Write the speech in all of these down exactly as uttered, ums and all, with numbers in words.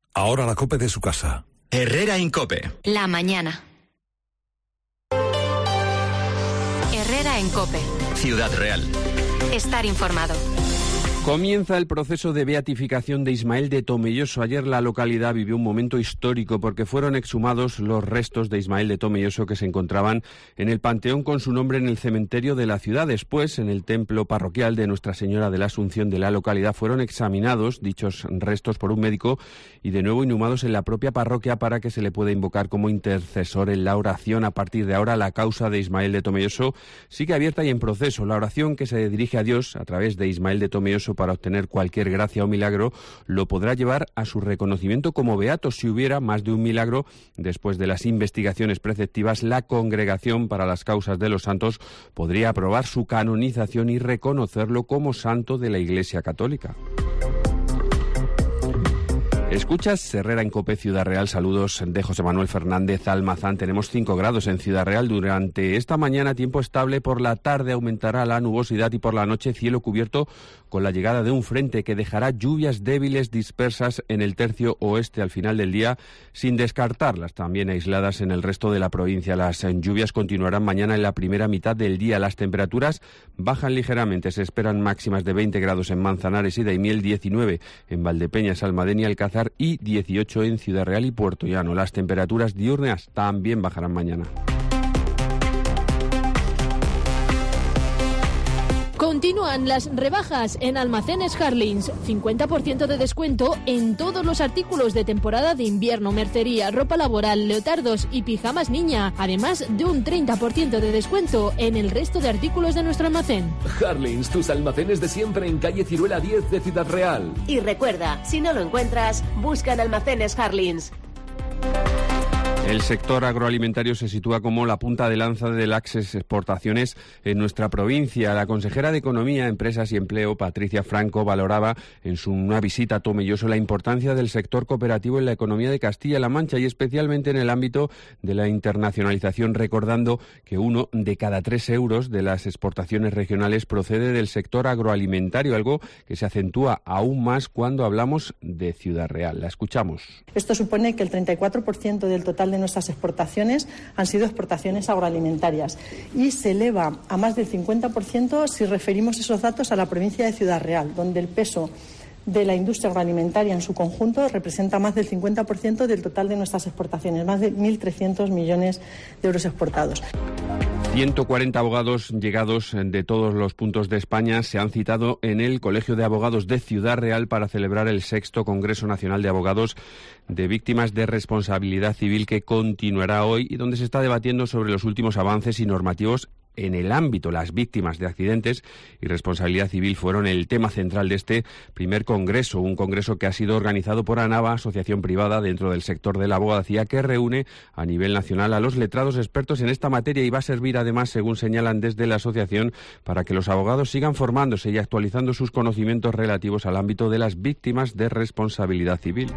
Ahora la COPE de su casa. Herrera en COPE. La mañana. Herrera en COPE. Ciudad Real. Estar informado. Comienza el proceso de beatificación de Ismael de Tomelloso. Ayer la localidad vivió un momento histórico porque fueron exhumados los restos de Ismael de Tomelloso que se encontraban en el panteón con su nombre en el cementerio de la ciudad. Después, en el templo parroquial de Nuestra Señora de la Asunción de la localidad, fueron examinados dichos restos por un médico y de nuevo inhumados en la propia parroquia para que se le pueda invocar como intercesor en la oración. A partir de ahora, la causa de Ismael de Tomelloso sigue abierta y en proceso. La oración que se dirige a Dios a través de Ismael de Tomelloso para obtener cualquier gracia o milagro lo podrá llevar a su reconocimiento como beato. Si hubiera más de un milagro, después de las investigaciones preceptivas, la Congregación para las Causas de los Santos podría aprobar su canonización y reconocerlo como santo de la Iglesia Católica. Escuchas Herrera en COPE, Ciudad Real. Saludos de José Manuel Fernández Almazán. Tenemos cinco grados en Ciudad Real. Durante esta mañana tiempo estable, por la tarde aumentará la nubosidad y por la noche cielo cubierto con la llegada de un frente que dejará lluvias débiles dispersas en el tercio oeste al final del día, sin descartarlas también aisladas en el resto de la provincia. Las lluvias continuarán mañana en la primera mitad del día. Las temperaturas bajan ligeramente. Se esperan máximas de veinte grados en Manzanares y Daimiel, diecinueve en Valdepeñas, Almadén y Alcázar y dieciocho en Ciudad Real y Puerto Llano. Las temperaturas diurnas también bajarán mañana. Continúan las rebajas en Almacenes Harlins. cincuenta por ciento de descuento en todos los artículos de temporada de invierno, mercería, ropa laboral, leotardos y pijamas niña. Además de un treinta por ciento de descuento en el resto de artículos de nuestro almacén. Harlins, tus almacenes de siempre en calle Ciruela diez de Ciudad Real. Y recuerda, si no lo encuentras, busca en Almacenes Harlins. El sector agroalimentario se sitúa como la punta de lanza de las exportaciones en nuestra provincia. La consejera de Economía, Empresas y Empleo, Patricia Franco, valoraba en su una visita a Tomelloso la importancia del sector cooperativo en la economía de Castilla-La Mancha y especialmente en el ámbito de la internacionalización, recordando que uno de cada tres euros de las exportaciones regionales procede del sector agroalimentario, algo que se acentúa aún más cuando hablamos de Ciudad Real. La escuchamos. Esto supone que el treinta y cuatro por ciento del total de nuestras exportaciones han sido exportaciones agroalimentarias y se eleva a más del cincuenta por ciento si referimos esos datos a la provincia de Ciudad Real, donde el peso de la industria agroalimentaria en su conjunto representa más del cincuenta por ciento del total de nuestras exportaciones, más de mil trescientos millones de euros exportados. ciento cuarenta abogados llegados de todos los puntos de España se han citado en el Colegio de Abogados de Ciudad Real para celebrar el sexto Congreso Nacional de Abogados de Víctimas de Responsabilidad Civil, que continuará hoy y donde se está debatiendo sobre los últimos avances y normativos en el ámbito. Las víctimas de accidentes y responsabilidad civil fueron el tema central de este primer congreso, un congreso que ha sido organizado por ANAVA, asociación privada dentro del sector de la abogacía, que reúne a nivel nacional a los letrados expertos en esta materia y va a servir además, según señalan desde la asociación, para que los abogados sigan formándose y actualizando sus conocimientos relativos al ámbito de las víctimas de responsabilidad civil.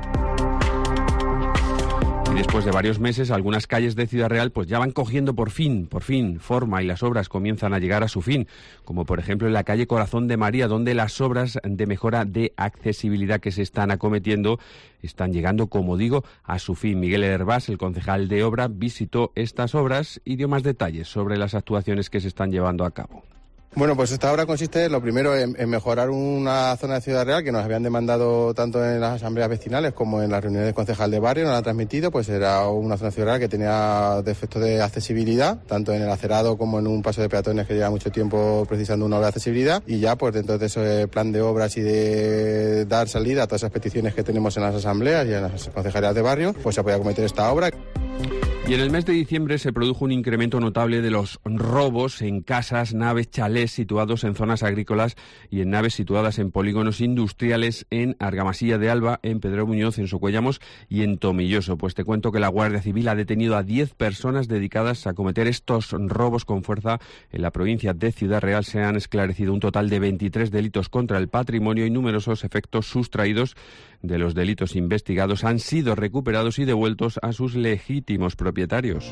Y después de varios meses, algunas calles de Ciudad Real pues ya van cogiendo por fin, por fin, forma y las obras comienzan a llegar a su fin, como por ejemplo en la calle Corazón de María, donde las obras de mejora de accesibilidad que se están acometiendo están llegando, como digo, a su fin. Miguel Hervás, el concejal de obra, visitó estas obras y dio más detalles sobre las actuaciones que se están llevando a cabo. Bueno, pues esta obra consiste, lo primero, en, en mejorar una zona de Ciudad Real que nos habían demandado tanto en las asambleas vecinales como en las reuniones de concejal de barrio, nos la han transmitido, pues era una zona de Ciudad Real que tenía defectos de accesibilidad, tanto en el acerado como en un paso de peatones que lleva mucho tiempo precisando una obra de accesibilidad, y ya pues dentro de ese plan de obras y de dar salida a todas esas peticiones que tenemos en las asambleas y en las concejalías de barrio, pues se podía acometer esta obra. Y en el mes de diciembre se produjo un incremento notable de los robos en casas, naves, chalés situados en zonas agrícolas y en naves situadas en polígonos industriales en Argamasilla de Alba, en Pedro Muñoz, en Socuellamos y en Tomelloso. Pues te cuento que la Guardia Civil ha detenido a diez personas dedicadas a cometer estos robos con fuerza. En la provincia de Ciudad Real se han esclarecido un total de veintitrés delitos contra el patrimonio y numerosos efectos sustraídos de los delitos investigados han sido recuperados y devueltos a sus legítimos propietarios.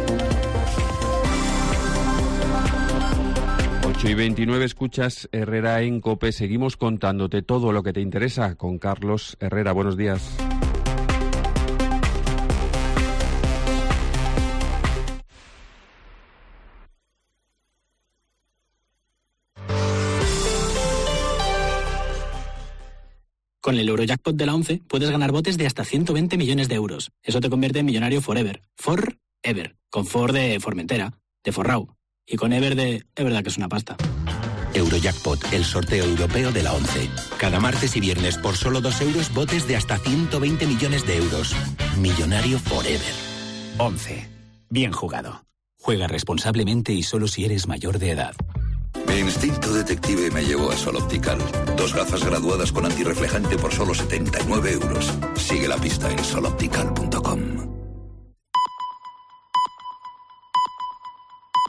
ocho y veintinueve, escuchas Herrera en COPE. Seguimos contándote todo lo que te interesa con Carlos Herrera. Buenos días. Con el Eurojackpot de la once puedes ganar botes de hasta ciento veinte millones de euros. Eso te convierte en millonario forever. Forever. Con For de Formentera, de Forrau. Y con Ever de... es verdad que es una pasta. Eurojackpot, el sorteo europeo de la once. Cada martes y viernes por solo dos euros, botes de hasta ciento veinte millones de euros. Millonario forever. once. Bien jugado. Juega responsablemente y solo si eres mayor de edad. Mi instinto detective me llevó a Sol Optical. Dos gafas graduadas con antirreflejante por solo setenta y nueve euros. Sigue la pista en sol optical punto com.